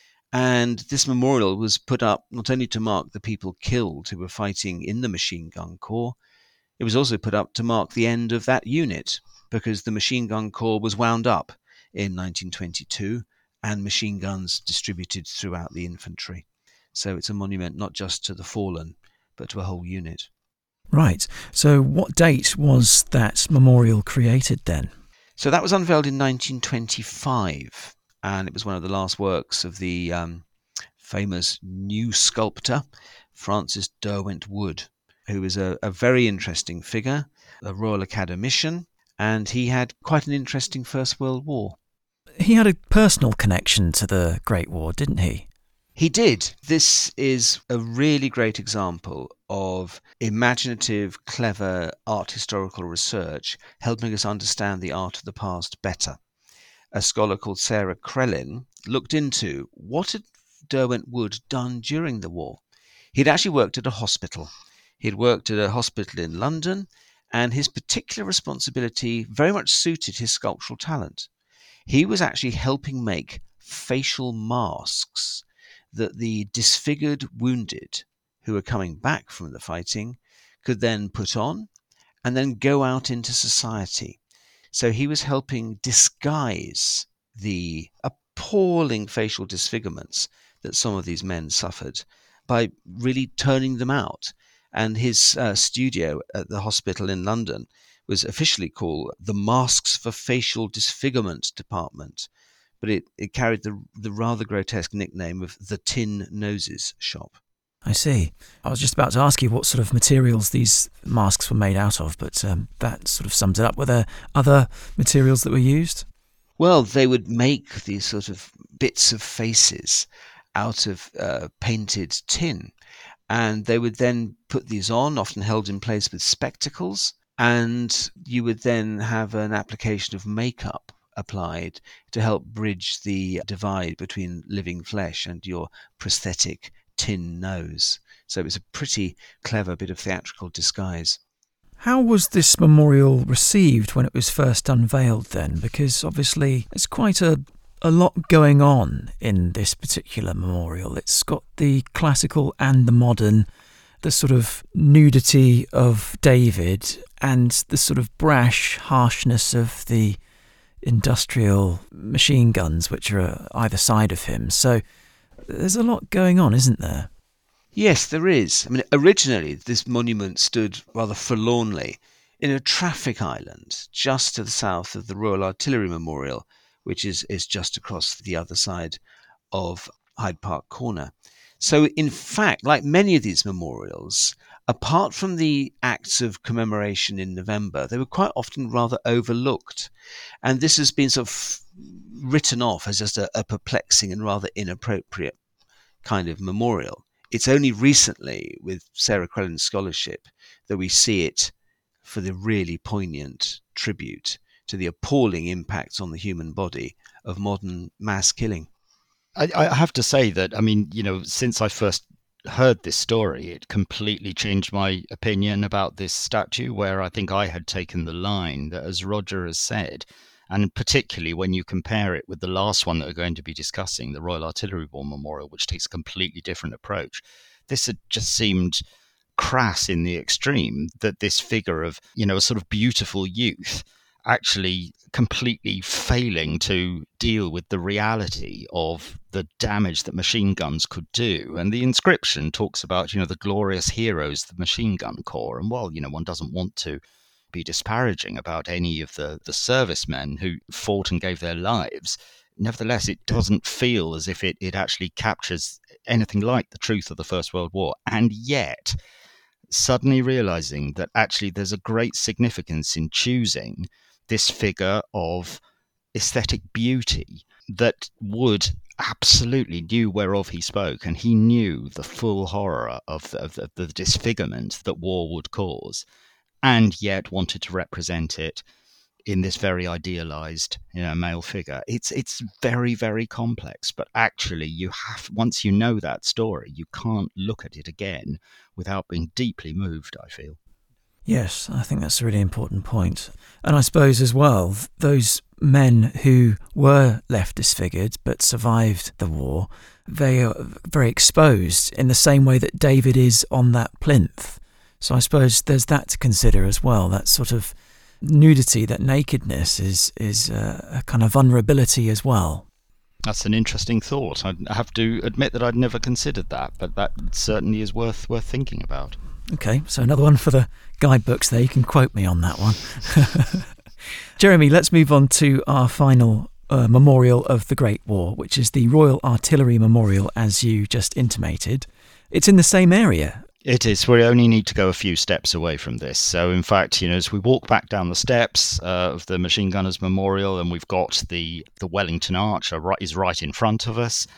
And this memorial was put up not only to mark the people killed who were fighting in the machine gun corps, it was also put up to mark the end of that unit, because the machine gun corps was wound up in nineteen twenty-two and machine guns distributed throughout the infantry. So it's a monument not just to the fallen, but to a whole unit. Right. So what date was that memorial created then? So that was unveiled in nineteen twenty-five, and it was one of the last works of the um, famous new sculptor, Francis Derwent-Wood, who was a, a very interesting figure, a Royal Academician, and he had quite an interesting First World War. He had a personal connection to the Great War, didn't he? He did. This is a really great example of imaginative, clever art historical research helping us understand the art of the past better. A scholar called Sarah Krellin looked into what had Derwent-Wood done during the war. He'd actually worked at a hospital. He'd worked at a hospital in London, and his particular responsibility very much suited his sculptural talent. He was actually helping make facial masks that the disfigured wounded who were coming back from the fighting could then put on and then go out into society. So he was helping disguise the appalling facial disfigurements that some of these men suffered by really turning them out. And his uh, studio at the hospital in London was officially called the Masks for Facial Disfigurement Department, but it, it carried the, the rather grotesque nickname of the Tin Noses Shop. I see. I was just about to ask you what sort of materials these masks were made out of, but um, that sort of sums it up. Were there other materials that were used? Well, they would make these sort of bits of faces out of uh, painted tin, and they would then put these on, often held in place with spectacles, and you would then have an application of makeup applied to help bridge the divide between living flesh and your prosthetic tin nose. So it was a pretty clever bit of theatrical disguise. How was this memorial received when it was first unveiled then? Because obviously there's quite a, a lot going on in this particular memorial. It's got the classical and the modern, the sort of nudity of David and the sort of brash harshness of the industrial machine guns which are either side of him. So there's a lot going on, isn't there? Yes, there is. I mean, originally this monument stood rather forlornly in a traffic island just to the south of the Royal Artillery Memorial, which is, is just across the other side of Hyde Park Corner. So, in fact, like many of these memorials, apart from the acts of commemoration in November, they were quite often rather overlooked. And this has been sort of written off as just a, a perplexing and rather inappropriate kind of memorial. It's only recently, with Sarah Krellin's scholarship, that we see it for the really poignant tribute to the appalling impacts on the human body of modern mass killing. I, I have to say that, I mean, you know, since I first heard this story, it completely changed my opinion about this statue, where I think I had taken the line that, as Roger has said, And particularly when you compare it with the last one that we're going to be discussing, the Royal Artillery War Memorial, which takes a completely different approach. This had just seemed crass in the extreme, that this figure of, you know, a sort of beautiful youth actually completely failing to deal with the reality of the damage that machine guns could do. And the inscription talks about, you know, the glorious heroes of the machine gun corps. And while, you know, one doesn't want to be disparaging about any of the, the servicemen who fought and gave their lives, nevertheless, it doesn't feel as if it, it actually captures anything like the truth of the First World War. And yet, suddenly realizing that actually there's a great significance in choosing this figure of aesthetic beauty that Wood absolutely knew whereof he spoke, and he knew the full horror of the, of the, the disfigurement that war would cause, and yet wanted to represent it in this very idealized, you know, male figure. It's it's very, very complex, but actually you have, once you know that story, you can't look at it again without being deeply moved, I feel. Yes, I think that's a really important point. And I suppose as well, those men who were left disfigured but survived the war, they are very exposed in the same way that David is on that plinth. So I suppose there's that to consider as well, that sort of nudity, that nakedness is, is a, a kind of vulnerability as well. That's an interesting thought. I have to admit that I'd never considered that, but that certainly is worth worth thinking about. Okay, so another one for the guidebooks there. You can quote me on that one. Jeremy, let's move on to our final uh, memorial of the Great War, which is the Royal Artillery Memorial, as you just intimated. It's in the same area. It is. We only need to go a few steps away from this. So, in fact, you know, as we walk back down the steps uh, of the Machine Gunners Memorial, and we've got the, the Wellington Arch are right, is right in front of us.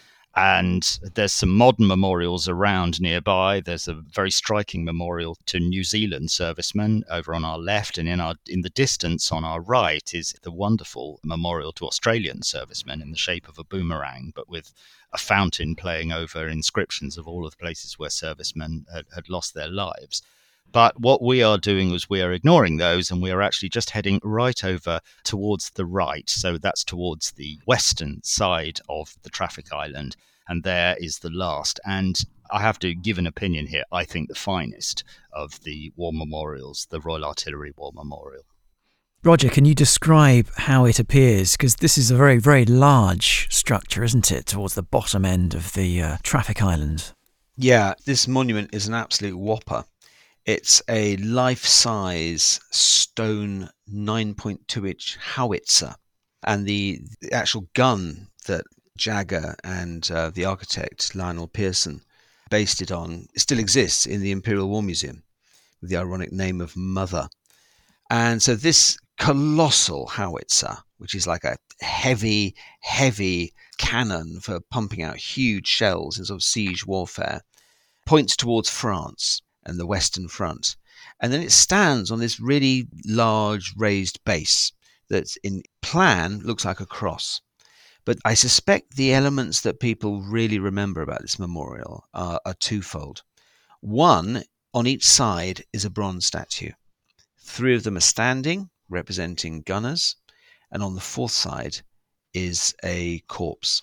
And there's some modern memorials around nearby. There's a very striking memorial to New Zealand servicemen over on our left, and in our in the distance on our right is the wonderful memorial to Australian servicemen in the shape of a boomerang, but with a fountain playing over inscriptions of all of the places where servicemen had, had lost their lives. But what we are doing is we are ignoring those, and we are actually just heading right over towards the right. So that's towards the western side of the traffic island. And there is the last. And I have to give an opinion here. I think the finest of the war memorials, the Royal Artillery War Memorial. Roger, can you describe how it appears? Because this is a very, very large structure, isn't it, towards the bottom end of the uh, traffic island? Yeah, this monument is an absolute whopper. It's a life-size stone nine point two inch howitzer. And the, the actual gun that Jagger and uh, the architect Lionel Pearson based it on still exists in the Imperial War Museum with the ironic name of Mother. And so this colossal howitzer, which is like a heavy, heavy cannon for pumping out huge shells in sort of siege warfare, points towards France and the Western Front. And then it stands on this really large raised base that in plan looks like a cross. But I suspect the elements that people really remember about this memorial are, are twofold. One, on each side is a bronze statue. Three of them are standing, representing gunners, and on the fourth side is a corpse.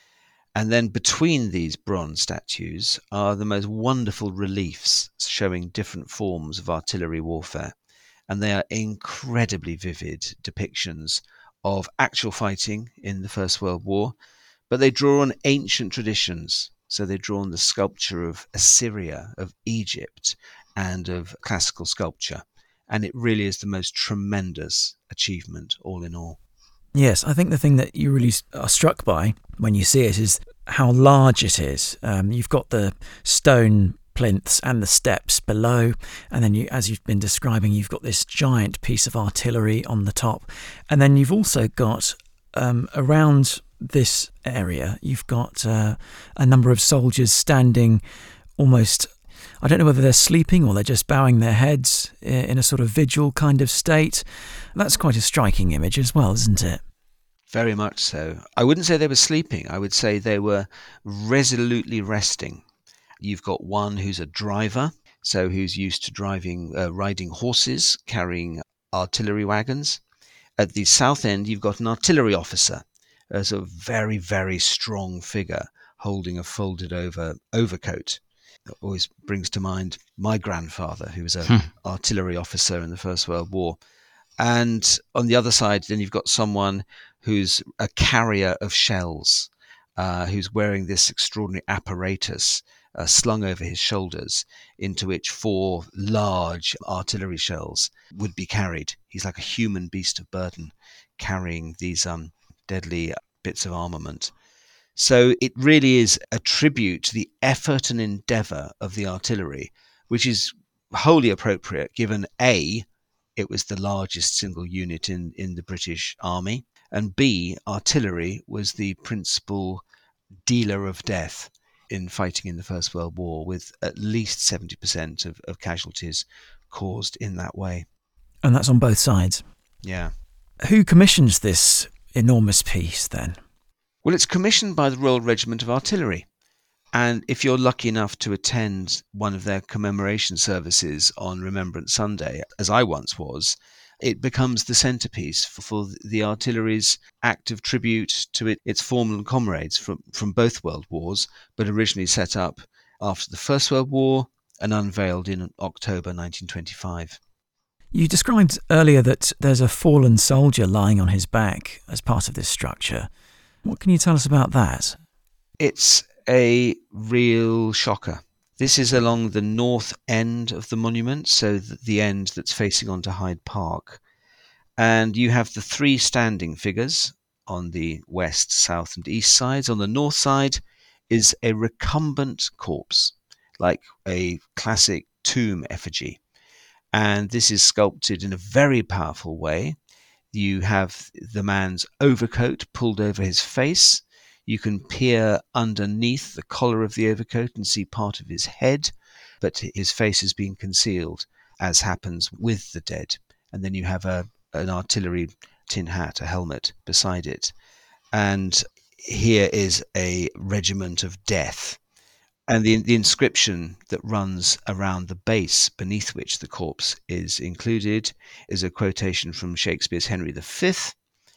And then between these bronze statues are the most wonderful reliefs showing different forms of artillery warfare. And they are incredibly vivid depictions of actual fighting in the First World War, but they draw on ancient traditions. So they draw on the sculpture of Assyria, of Egypt, and of classical sculpture. And it really is the most tremendous achievement, all in all. Yes, I think the thing that you really are struck by when you see it is how large it is. Um, you've got the stone plinths and the steps below, and then you, as you've been describing, you've got this giant piece of artillery on the top, and then you've also got um, around this area, you've got uh, a number of soldiers standing almost, I don't know whether they're sleeping or they're just bowing their heads in a sort of vigil kind of state. That's quite a striking image as well, isn't it? Very much so. I wouldn't say they were sleeping. I would say they were resolutely resting. You've got one who's a driver, so who's used to driving, uh, riding horses, carrying artillery wagons. At the south end, you've got an artillery officer, a sort of very, very strong figure holding a folded over overcoat. It always brings to mind my grandfather, who was an hmm. artillery officer in the First World War. And on the other side, then you've got someone who's a carrier of shells, uh, who's wearing this extraordinary apparatus uh, slung over his shoulders, into which four large artillery shells would be carried. He's like a human beast of burden, carrying these um, deadly bits of armament. So it really is a tribute to the effort and endeavour of the artillery, which is wholly appropriate given A, it was the largest single unit in, in the British Army, and B, artillery was the principal dealer of death in fighting in the First World War, with at least seventy percent of, of casualties caused in that way. And that's on both sides? Yeah. Who commissions this enormous piece then? Well, it's commissioned by the Royal Regiment of Artillery. And if you're lucky enough to attend one of their commemoration services on Remembrance Sunday, as I once was, it becomes the centrepiece for, for the artillery's act of tribute to it, its fallen comrades from, from both world wars, but originally set up after the First World War and unveiled in October nineteen twenty-five. You described earlier that there's a fallen soldier lying on his back as part of this structure. What can you tell us about that? It's a real shocker. This is along the north end of the monument, so the end that's facing onto Hyde Park. And you have the three standing figures on the west, south and east sides. On the north side is a recumbent corpse, like a classic tomb effigy. And this is sculpted in a very powerful way. You have the man's overcoat pulled over his face. You can peer underneath the collar of the overcoat and see part of his head, but his face has been concealed, as happens with the dead. And then you have a an artillery tin hat, a helmet beside it. And here is a regiment of death. And the, the inscription that runs around the base beneath which the corpse is included is a quotation from Shakespeare's Henry the Fifth.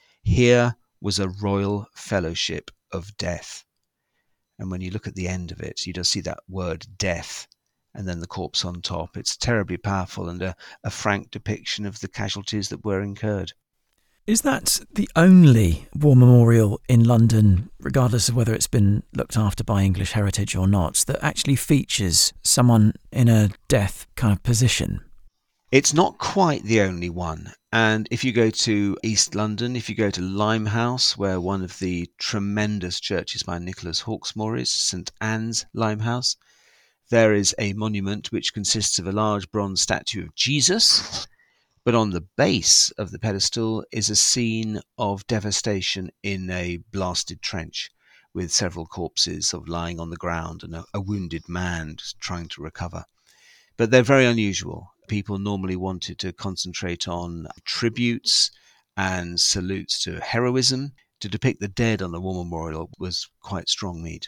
Here was a royal fellowship of death. And when you look at the end of it, you just see that word death and then the corpse on top. It's terribly powerful and a, a frank depiction of the casualties that were incurred. Is that the only war memorial in London, regardless of whether it's been looked after by English Heritage or not, that actually features someone in a death kind of position? It's not quite the only one. And if you go to East London, if you go to Limehouse, where one of the tremendous churches by Nicholas Hawksmoor is, St Anne's Limehouse, there is a monument which consists of a large bronze statue of Jesus. But on the base of the pedestal is a scene of devastation in a blasted trench with several corpses sort of lying on the ground and a, a wounded man just trying to recover. But they're very unusual. People normally wanted to concentrate on tributes and salutes to heroism. To depict the dead on the war memorial was quite strong meat.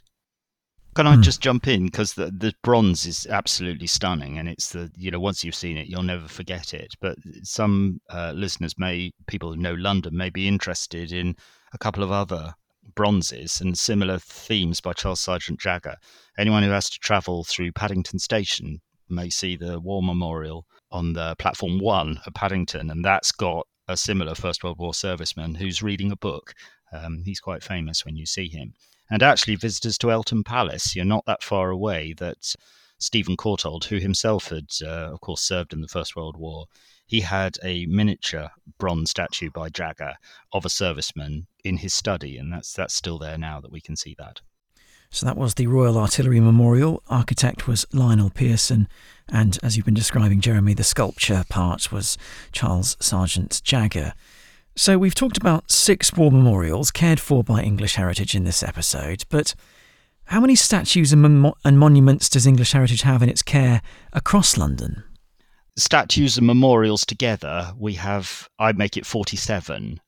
Can I just jump in? Because the, the bronze is absolutely stunning, and it's the, you know, once you've seen it, you'll never forget it. But some uh, listeners may, people who know London, may be interested in a couple of other bronzes and similar themes by Charles Sergeant Jagger. Anyone who has to travel through Paddington Station may see the war memorial on the platform one at Paddington, and that's got a similar First World War serviceman who's reading a book. Um, he's quite famous when you see him. And actually, visitors to Eltham Palace, you're not that far away, that Stephen Courtauld, who himself had, uh, of course, served in the First World War, he had a miniature bronze statue by Jagger of a serviceman in his study, and that's that's still there now that we can see that. So that was the Royal Artillery Memorial. Architect was Lionel Pearson, and as you've been describing, Jeremy, the sculpture part was Charles Sergeant Jagger. So we've talked about six war memorials cared for by English Heritage in this episode, but how many statues and, mon- and monuments does English Heritage have in its care across London? Statues and memorials together, we have, I'd make it forty-seven.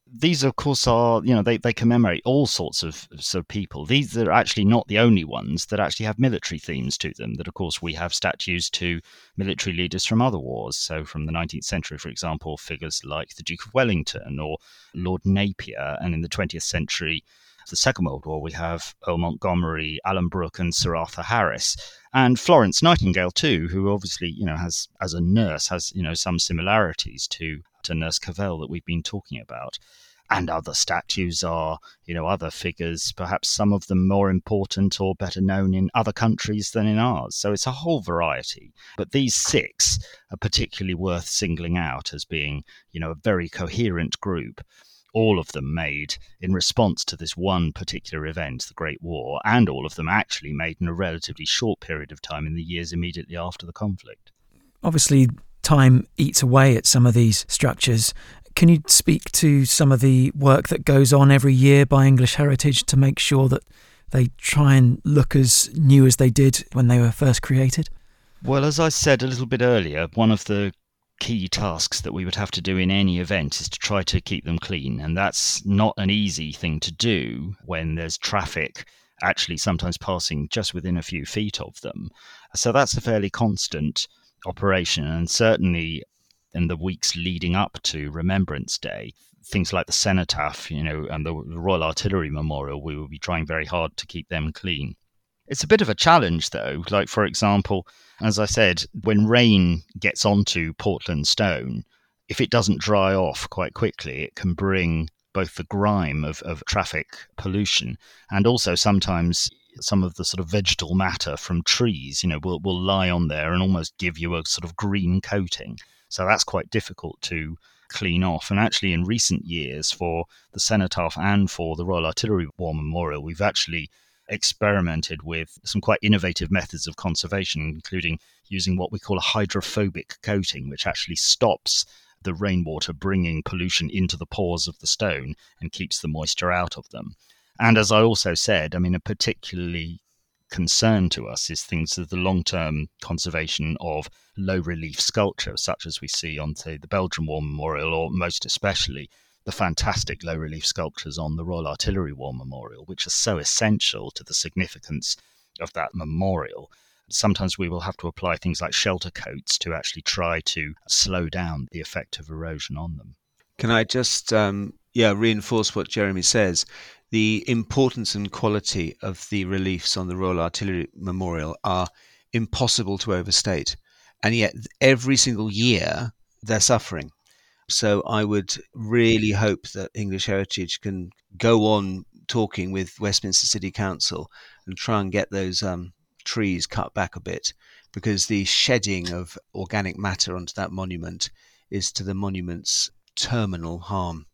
These, of course, are, you know, they, they commemorate all sorts of, sort of people. These are actually not the only ones that actually have military themes to them. That, of course, we have statues to military leaders from other wars. So from the nineteenth century, for example, figures like the Duke of Wellington or Lord Napier. And in the twentieth century, the Second World War, we have Earl Montgomery, Alan Brooke and Sir Arthur Harris. And Florence Nightingale, too, who obviously, you know, has, as a nurse, has, you know, some similarities to to Nurse Cavell that we've been talking about. And other statues are, you know, other figures, perhaps some of them more important or better known in other countries than in ours. So it's a whole variety. But these six are particularly worth singling out as being, you know, a very coherent group. All of them made in response to this one particular event, the Great War, and all of them actually made in a relatively short period of time in the years immediately after the conflict. Obviously, time eats away at some of these structures. Can you speak to some of the work that goes on every year by English Heritage to make sure that they try and look as new as they did when they were first created? Well, as I said a little bit earlier, one of the key tasks that we would have to do in any event is to try to keep them clean. And that's not an easy thing to do when there's traffic actually sometimes passing just within a few feet of them. So that's a fairly constant operation. And certainly in the weeks leading up to Remembrance Day, things like the Cenotaph, you know, and the Royal Artillery Memorial, we will be trying very hard to keep them clean. It's a bit of a challenge, though. Like, for example, as I said, when rain gets onto Portland stone, if it doesn't dry off quite quickly, it can bring both the grime of, of traffic pollution and also sometimes some of the sort of vegetal matter from trees, you know, will, will lie on there and almost give you a sort of green coating. So that's quite difficult to clean off. And actually, in recent years, for the Cenotaph and for the Royal Artillery War Memorial, we've actually experimented with some quite innovative methods of conservation, including using what we call a hydrophobic coating, which actually stops the rainwater bringing pollution into the pores of the stone and keeps the moisture out of them. And as I also said, I mean, a particularly concern to us is things of the long-term conservation of low-relief sculpture, such as we see on, say, the Belgian War Memorial, or most especially the fantastic low-relief sculptures on the Royal Artillery War Memorial, which are so essential to the significance of that memorial. Sometimes we will have to apply things like shelter coats to actually try to slow down the effect of erosion on them. Can I just um, yeah, reinforce what Jeremy says? The importance and quality of the reliefs on the Royal Artillery Memorial are impossible to overstate. And yet every single year they're suffering. So I would really hope that English Heritage can go on talking with Westminster City Council and try and get those um, trees cut back a bit, because the shedding of organic matter onto that monument is to the monument's terminal harm.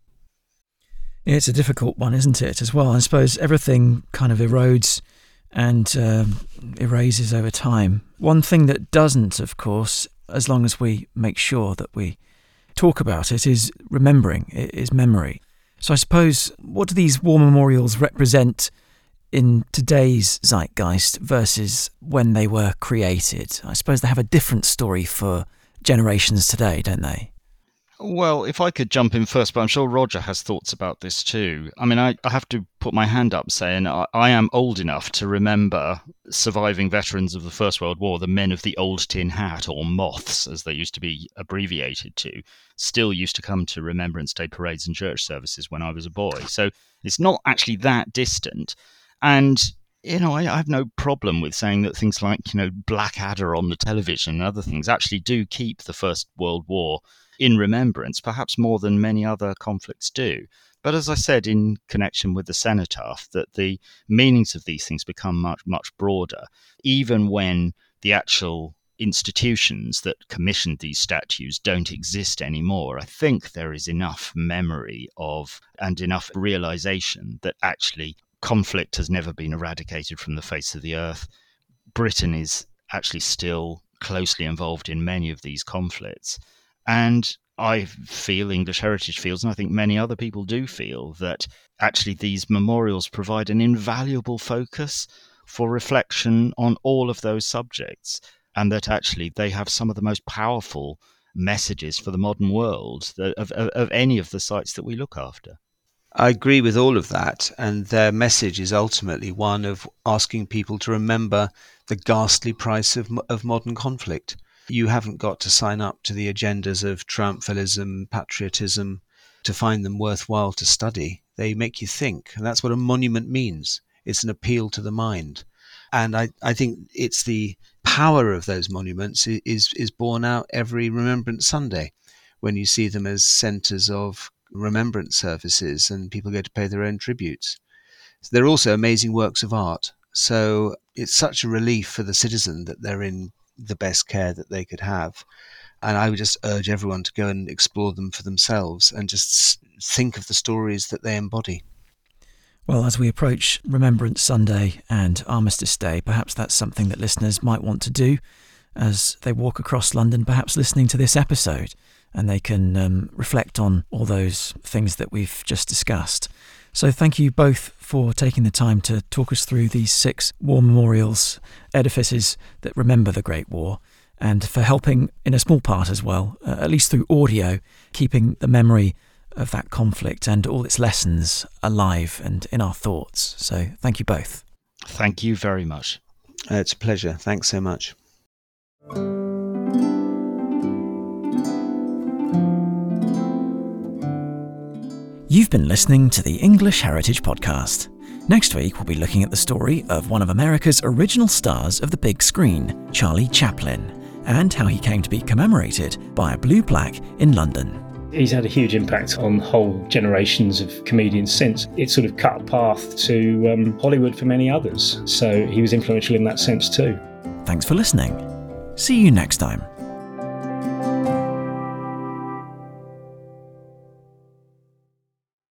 Yeah, it's a difficult one, isn't it, as well? I suppose everything kind of erodes and um, erases over time. One thing that doesn't, of course, as long as we make sure that we talk about it, is remembering, it is memory. So I suppose, what do these war memorials represent in today's zeitgeist versus when they were created? I suppose they have a different story for generations today, don't they? Well, if I could jump in first, but I'm sure Roger has thoughts about this too. I mean, I, I have to put my hand up saying I, I am old enough to remember surviving veterans of the First World War, the men of the old tin hat, or moths, as they used to be abbreviated to, still used to come to Remembrance Day parades and church services when I was a boy. So it's not actually that distant. And you know, I, I have no problem with saying that things like, you know, Blackadder on the television and other things actually do keep the First World War in remembrance, perhaps more than many other conflicts do. But as I said in connection with the Cenotaph, that the meanings of these things become much, much broader, even when the actual institutions that commissioned these statues don't exist anymore. I think there is enough memory of and enough realization that actually conflict has never been eradicated from the face of the earth. Britain is actually still closely involved in many of these conflicts. And I feel, English Heritage feels, and I think many other people do feel, that actually these memorials provide an invaluable focus for reflection on all of those subjects, and that actually they have some of the most powerful messages for the modern world of, of, of any of the sites that we look after. I agree with all of that, and their message is ultimately one of asking people to remember the ghastly price of, of modern conflict. You haven't got to sign up to the agendas of triumphalism, patriotism, to find them worthwhile to study. They make you think, and that's what a monument means. It's an appeal to the mind. And I, I think it's the power of those monuments is, is borne out every Remembrance Sunday, when you see them as centres of remembrance services and people go to pay their own tributes. They're also amazing works of art. So it's such a relief for the citizen that they're in the best care that they could have. And I would just urge everyone to go and explore them for themselves and just think of the stories that they embody. Well, as we approach Remembrance Sunday and Armistice Day, perhaps that's something that listeners might want to do as they walk across London, perhaps listening to this episode, and they can um, reflect on all those things that we've just discussed. So thank you both for taking the time to talk us through these six war memorials, edifices that remember the Great War, and for helping in a small part as well, uh, at least through audio, keeping the memory of that conflict and all its lessons alive and in our thoughts. So thank you both. Thank you very much. Uh, it's a pleasure. Thanks so much. You've been listening to the English Heritage Podcast. Next week, we'll be looking at the story of one of America's original stars of the big screen, Charlie Chaplin, and how he came to be commemorated by a blue plaque in London. He's had a huge impact on whole generations of comedians since. It sort of cut a path to um, Hollywood for many others. So he was influential in that sense too. Thanks for listening. See you next time.